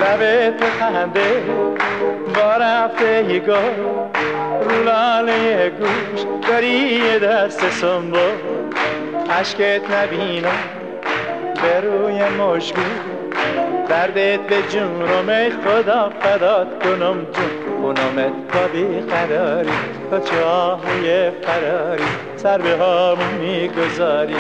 لبت خنده با رفته یه گل، رو لاله گوش داری یه دست سنبول، عشقت نبینم به روی مشگو، دردت به جونم ای خدا فدات کنم جون، خونمت با بیقراری تا چاهوی فراری سر به هامون میگذاری.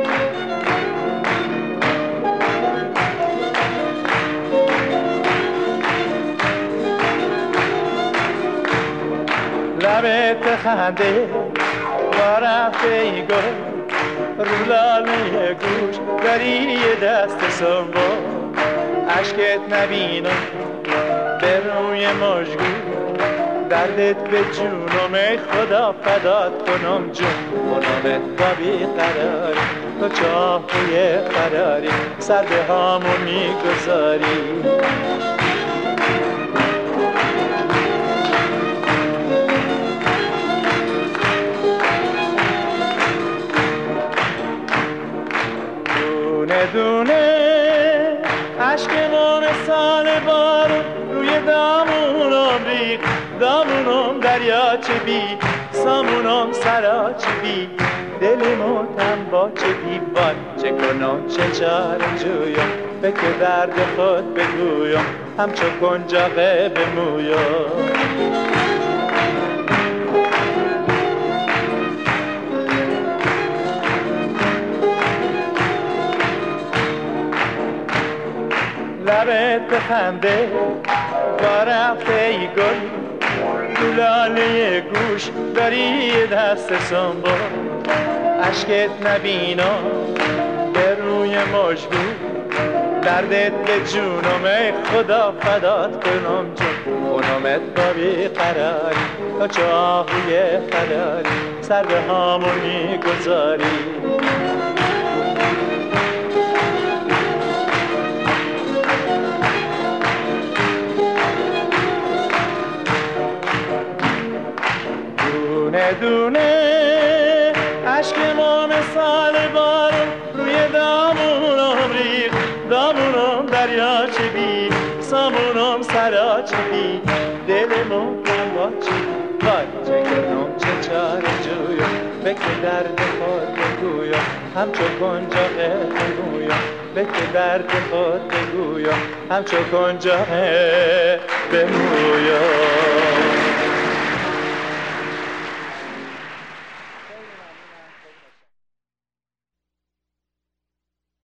لبت خنده با رفته ای گل، رو لاله گوش داری یه دست سنبول، عشقت نبینم به روی مژگون، دردت به جونم ای خدا فدات کنم جون، خونمت با بیقراری تو چاهوی فراری سر به هامون میگذاری. دونه دونه عشق ما مثال بارون روی دامونم ریخت، دامونم دریاچه بی، سامونم سراچه بی، دلمو تن با چه بیوان، چه کنم چه چاره جویم، به که درد خود بگویم همچو کنجاقه بمویم. لبت بخنده با رفته ای گل، تو لاله گوش داری یه دست سنبول، عشقت نبینم به روی مژگون، دردت به جونم ای خدا فدات کنم جون، خونمت با بیقراری تا چاهوی فراری سر به هامون میگذاری. دونه دونه عشق ما مثال بارون روی دامونم ریخت، دامونم دریاچه بی، سامونم سراچه بی، دلمو من با چی وای چه کنم چه چاره جویم، به که درد خود بگویم همچو کنجاقه بمویم، به که درد خود بگویم همچو کنجاقه بمویم.